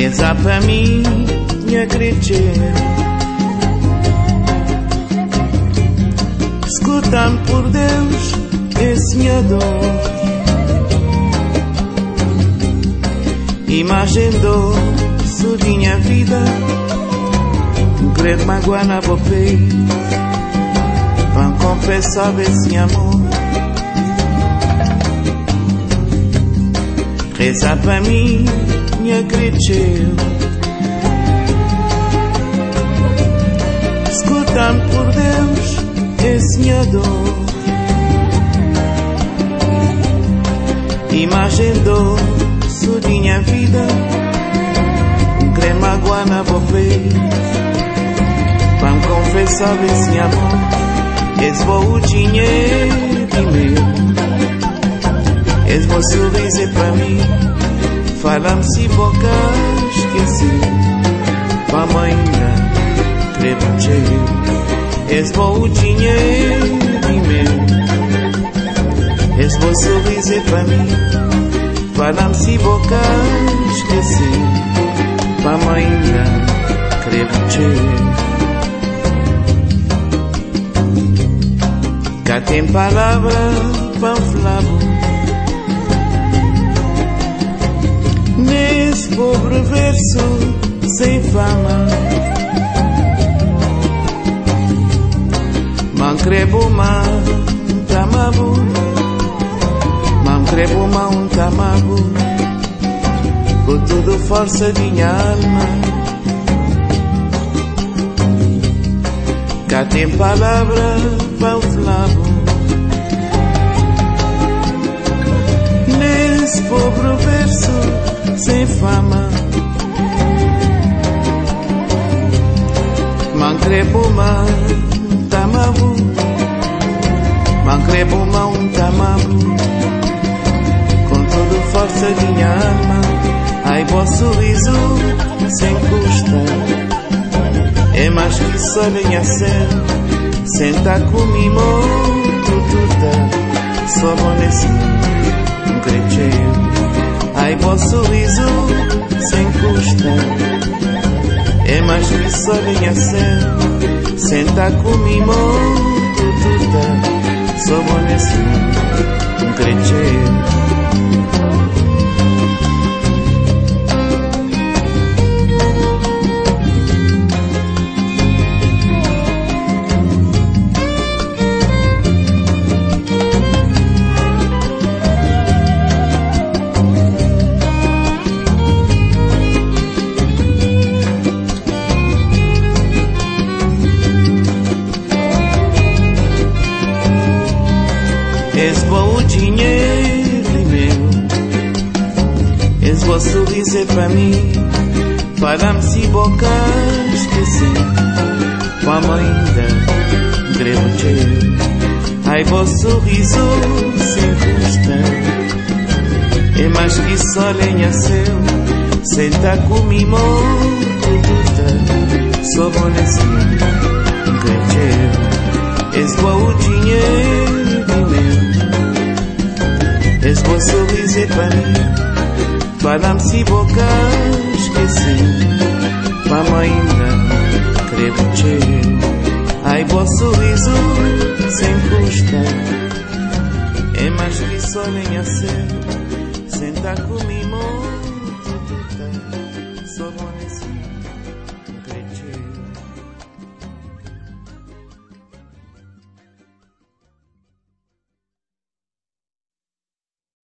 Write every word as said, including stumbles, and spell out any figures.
Reza pra mim, minha crescer. Escuta-me por Deus, esse minha dor. Imagem dor, sudinha vida. Credo magoar na bopei. Vão confessar esse amor. Reza pra mim, minha crescer. Escuta-me por Deus, esse minha dor. Imagem dor, sudinha vida. Creme magoar na bopei. Vão confessar esse amor. Esse vou o dinheiro de meu. Esse vou sorriso pra mim. Fala-me se boca esqueci. Vamos ainda creio cheio. Esse vou o dinheiro de meu. Esse vou sorriso pra mim. Fala-me se boca esqueci. Vamos ainda creio cheio. Cá tem palavra panflado. Nesse pobre verso sem fama. Man crebo ma un tamabu. Man crebo ma un tamabu. Com toda força de minha alma. Cá tem palavra panflado. Nesse pobre verso sem fama. Man crebo ma un tamabu. Man crebo ma un tamabu. Com toda força de minha alma. Ai, vosso sorriso sem custa. É mais que só lenha céu. Senta comigo, tututa. Só bom nesse um crecheio. Ai, vosso sorriso sem custa. É mais que só lenha céu. Senta comigo, tututa. Só bom nesse um crecheio. Esse bom dinheiro meu. Esse bom sorriso pra mim. Fala-me se boca esqueci. Vamos ainda creio cheio. Ai, bom sorriso sem custa. É mais que só lenha seu. Senta comigo, tututa. Só bom nesse creio cheio. Esse bom dinheiro meu. Esse bom sorriso pra mim. Fala-me se boca esqueci. Vamos ainda creio cheio. Ai, bom sorriso sem custa. É mais que só lenha seu. Senta comigo, tututa. Só bom.